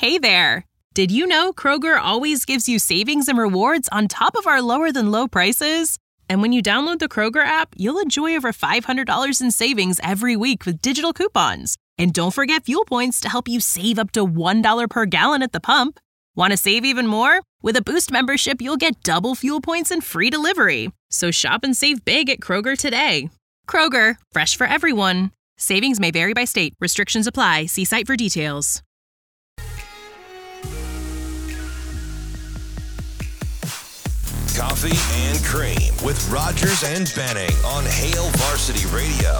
Hey there! Did you know Kroger always gives you savings and rewards on top of our lower-than-low prices? And when you download the Kroger app, you'll enjoy over $500 in savings every week with digital coupons. And don't forget fuel points to help you save up to $1 per gallon at the pump. Want to save even more? With a Boost membership, you'll get double fuel points and free delivery. So shop and save big at Kroger today. Kroger, fresh for everyone. Savings may vary by state. Restrictions apply. See site for details. Coffee and Cream with Rogers and Benning on Hail Varsity Radio.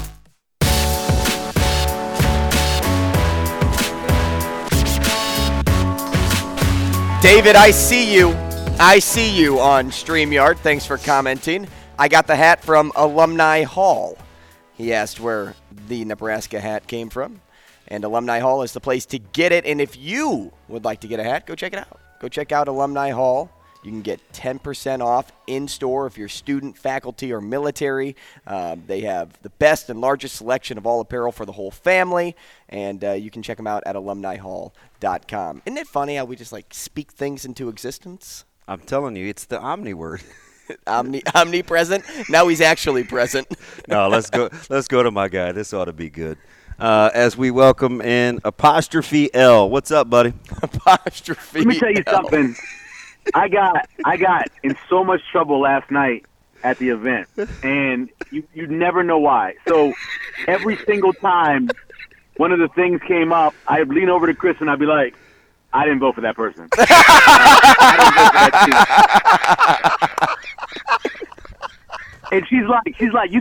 David, I see you. I see you on StreamYard. Thanks for commenting. I got the hat from Alumni Hall. He asked where the Nebraska hat came from. And Alumni Hall is the place to get it. And if you would like to get a hat, go check it out. Go check out Alumni Hall. You can get 10% off in-store if you're student, faculty, or military. They have the best and largest selection of all apparel for the whole family, and you can check them out at alumnihall.com. Isn't it funny how we just, speak things into existence? I'm telling you, it's the Omni word. Omnipresent? Now he's actually present. No, let's go to my guy. This ought to be good. As we welcome in Apostrophe L. What's up, buddy? Apostrophe Let me tell you L. something. I got in so much trouble last night at the event, and you never know why. So every single time one of the things came up, I'd lean over to Chris and I'd be like, I didn't vote for that person. I didn't vote for that team. And she's like, you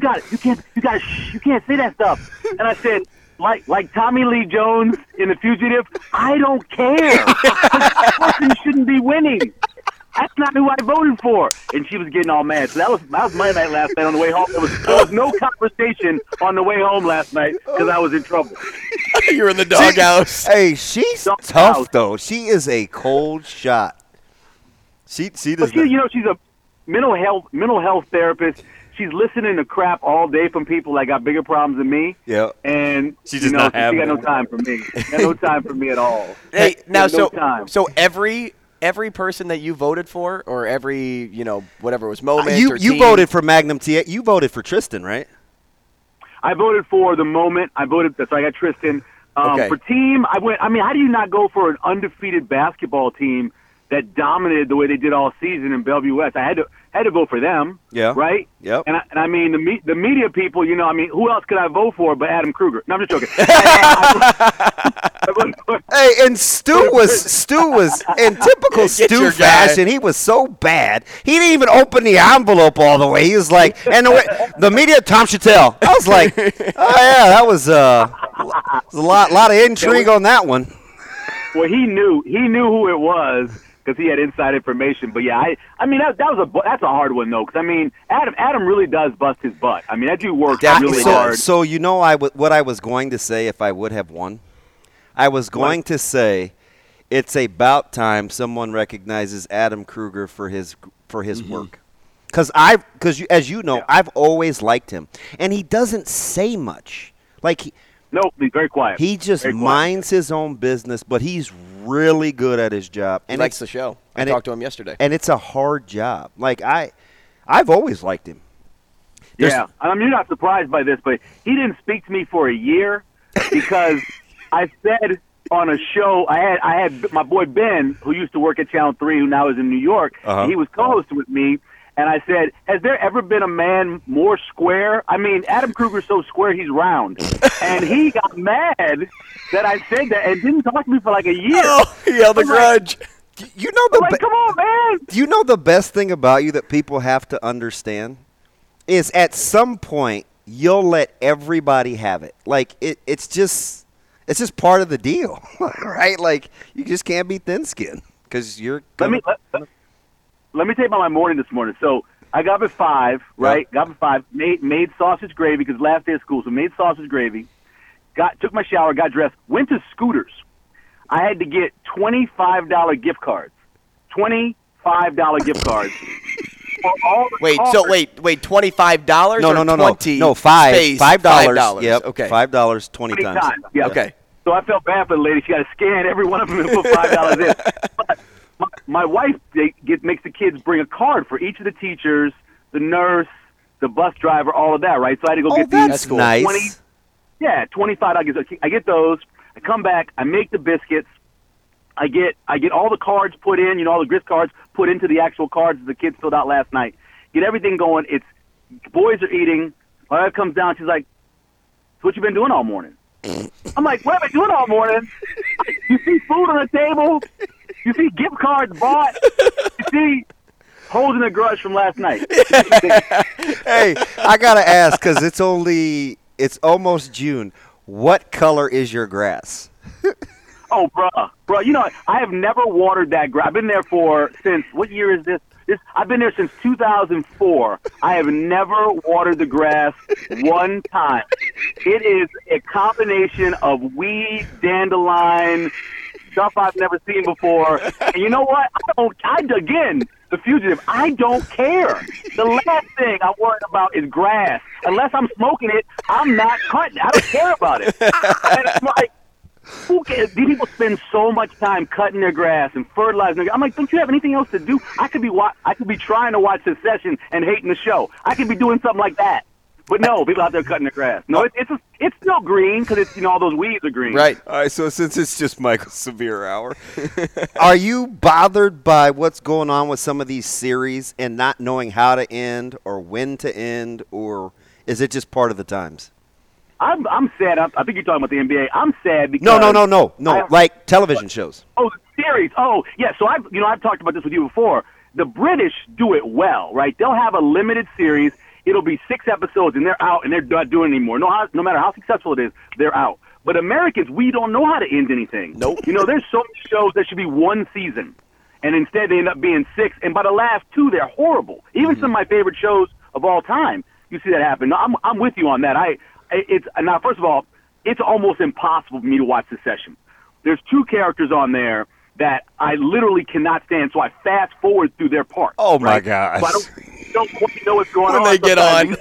can't say that stuff. And I said, like Tommy Lee Jones in The Fugitive, I don't care. That person shouldn't be winning. That's not who I voted for. And she was getting all mad. So that was my night last night on the way home. There was no conversation on the way home last night because I was in trouble. You're in the doghouse. Hey, she's tough, though. She is a cold shot. She does But she's a mental health therapist. She's listening to crap all day from people that got bigger problems than me. Yeah. And she got no time for me. She got no time for me at all. Hey, now so every person that you voted for, or every, whatever it was, moment you or team. voted for Magnum TA. You voted for Tristan, right? I voted for the moment. I got Tristan. Okay. For team, how do you not go for an undefeated basketball team that dominated the way they did all season in Bellevue West? I had to vote for them. Yeah. Right? Yep. And the media people, who else could I vote for but Adam Kruger? No, I'm just joking. Hey, and Stu was in typical Stu fashion. He was so bad. He didn't even open the envelope all the way. He was like, and the media, Tom Chattel. I was like, oh yeah, that was a lot of intrigue on that one. Well, he knew who it was because he had inside information. But yeah, that's a hard one though. Because Adam really does bust his butt. That dude works really hard. So what I was going to say if I would have won. I was going to say it's about time someone recognizes Adam Kruger for his work. Because as you know, I've always liked him. And he doesn't say much. No, he's very quiet. He just minds his own business, but he's really good at his job. And he likes the show. I talked to him yesterday. And it's a hard job. I've always liked him. You're not surprised by this, but he didn't speak to me for a year because I said on a show, I had my boy Ben, who used to work at Channel 3, who now is in New York. Uh-huh. He was co-host with me. And I said, has there ever been a man more square? Adam Kruger's so square, he's round. And he got mad that I said that and didn't talk to me for like a year. Oh, he held a grudge. Come on, man. Do you know the best thing about you that people have to understand is at some point you'll let everybody have it. It's just part of the deal, right? You just can't be thin-skinned because you're Let me tell you about my morning this morning. So I got up at 5, right? Yep. Got up at 5, made sausage gravy because last day of school, so made sausage gravy. Took my shower, got dressed, went to Scooters. I had to get $25 gift cards. $25 gift cards. Wait, $25? No. $20? No, $5. $5. $5. Yep. Okay. $5 20 times. Yep. Okay. So I felt bad for the lady. She got to scan every one of them and put $5 in. But my wife makes the kids bring a card for each of the teachers, the nurse, the bus driver, all of that, right? So I had to go get that's these nice. $25. I get those. I come back. I make the biscuits. I get all the cards put in, all the grist cards put into the actual cards that the kids filled out last night. Get everything going. Boys are eating. My wife comes down. She's like, "So what you been doing all morning?" I'm like, "What have I doing all morning? You see food on the table. You see gift cards bought. You see holding a grudge from last night." Hey, I gotta ask because it's almost June. What color is your grass? Oh, bro, I have never watered that grass. I've been there since what year is this? I've been there since 2004. I have never watered the grass one time. It is a combination of weed, dandelion, stuff I've never seen before. And you know what? Again, the fugitive, I don't care. The last thing I'm worried about is grass. Unless I'm smoking it, I'm not cutting. I don't care about it. And it's like, who cares? These people spend so much time cutting their grass and fertilizing. I'm like, don't you have anything else to do? I could be trying to watch Succession and hating the show. I could be doing something like that. But no, people out there cutting their grass. No, it's still green because it's all those weeds are green. Right. All right. So since it's just Michael Severe Hour, are you bothered by what's going on with some of these series and not knowing how to end or when to end, or is it just part of the times? I'm sad. I think you're talking about the NBA. I'm sad because no. Like television shows. Oh, the series. Oh, yeah. So I've talked about this with you before. The British do it well, right? They'll have a limited series. It'll be 6 episodes, and they're out, and they're not doing it anymore. No matter how successful it is, they're out. But Americans, we don't know how to end anything. Nope. There's so many shows that should be 1 season, and instead they end up being 6. And by the last 2, they're horrible. Even some of my favorite shows of all time, you see that happen. No, I'm with you on that. Now, first of all, it's almost impossible for me to watch Succession. There's 2 characters on there that I literally cannot stand, so I fast forward through their parts. Oh, my gosh. So I don't quite know what's going on. When they get on.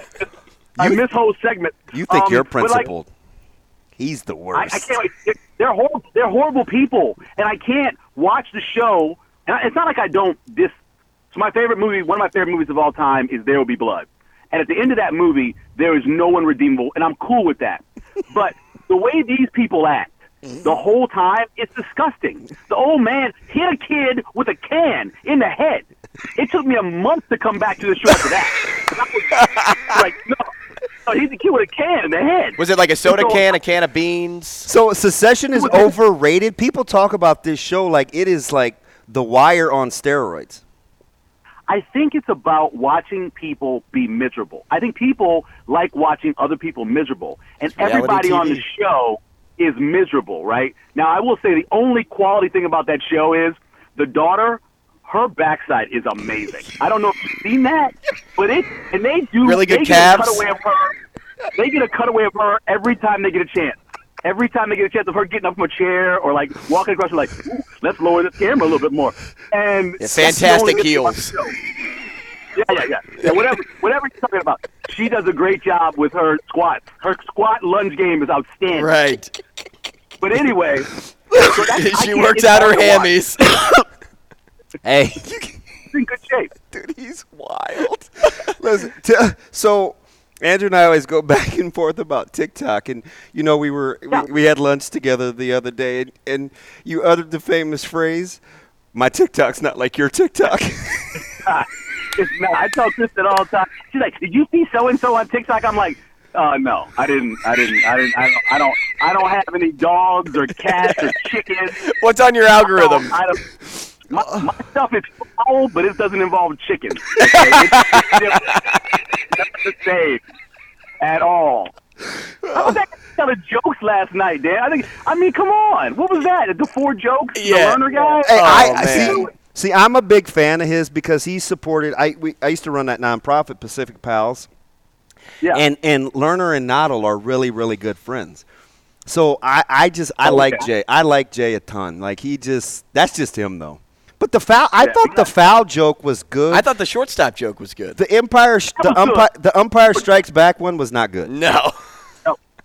I miss whole segments. You think you're principled. He's the worst. I can't wait. They're horrible. They're horrible people, and I can't watch the show. And it's not like I don't So my favorite movie, one of my favorite movies of all time, is There Will Be Blood. And at the end of that movie, there is no one redeemable, and I'm cool with that. But the way these people act the whole time, it's disgusting. The old man hit a kid with a can in the head. It took me a month to come back to the show after that. I was like, no, he hit the kid with a can in the head. Was it like a soda can, a can of beans? So Succession is overrated. People talk about this show like it is like The Wire on steroids. I think it's about watching people be miserable. I think people like watching other people miserable. And everybody on the show is miserable, right? Now, I will say the only quality thing about that show is the daughter, her backside is amazing. I don't know if you've seen that, but they do really good calves. They get a cutaway of her every time they get a chance. Every time they get a chance of her getting up from a chair or like walking across, like, let's lower the camera a little bit more. And fantastic heels. Yeah. Whatever you're talking about, she does a great job with her squats. Her squat lunge game is outstanding. Right. But anyway, she works out her hammies. Hey, she's in good shape, dude. He's wild. Listen, so Andrew and I always go back and forth about TikTok, and we had lunch together the other day, and you uttered the famous phrase, "My TikTok's not like your TikTok." It's not. I tell Kristen all the time. She's like, "Did you see so and so on TikTok?" I'm like, "No, I didn't. I don't have any dogs or cats or chickens." What's on your algorithm? My stuff is foul, but it doesn't involve chickens. Okay? It's not the same at all. I was actually telling jokes last night, Dan. I mean, come on. What was that? The 4 jokes? Yeah. The learner guy? Hey, See, I'm a big fan of his because he supported. I used to run that nonprofit, Pacific Pals. Yeah. And Lerner and Noddle are really, really good friends. So I like Jay. I like Jay a ton. Like that's just him though. But the foul, I thought the foul joke was good. I thought the shortstop joke was good. The umpire strikes back one was not good. No.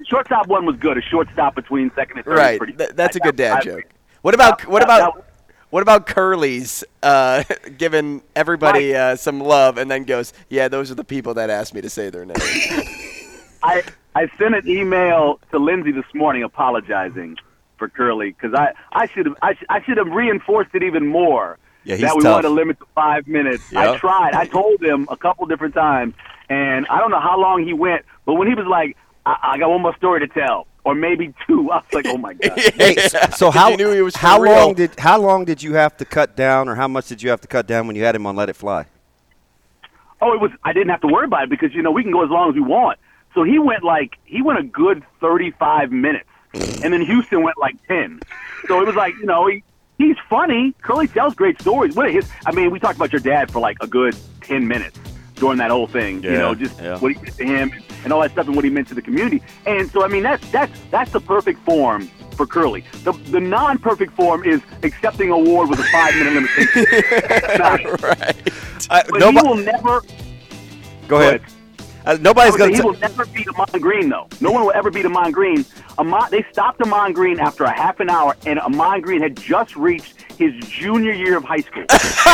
shortstop one was good. A shortstop between second and third. Right. That's a good dad joke. What about Curly's giving everybody some love and then goes, yeah, those are the people that asked me to say their name. I sent an email to Lindsay this morning apologizing for Curly because I should have reinforced it even more. Yeah, that we tough. wanted to limit to 5 minutes. Yep. I tried. I told him a couple different times, and I don't know how long he went, but when he was like, I got one more story to tell, or maybe two, I was like, oh my God. Hey, so how long did you have to cut down, or how much did you have to cut down when you had him on Let It Fly? Oh, I didn't have to worry about it because we can go as long as we want. So he went a good 35 minutes, and then Houston went like 10. So it was like, he's funny. Curly tells great stories. We talked about your dad for like a good 10 minutes during that whole thing. What he did to him and all that stuff and what he meant to the community. And so that's the perfect form for Curly. The non-perfect form is accepting an award with a 5-minute limitation. Right. But he will never. Go ahead. Nobody's going to. He will never beat Ahman Green, though. No one will ever beat Ahman Green. They stopped Ahman Green after a half an hour, and Ahman Green had just reached his junior year of high school.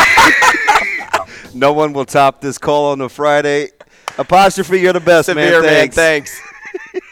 No one will top this call on a Friday. Apostrophe, you're the best, Severe, man. Thanks.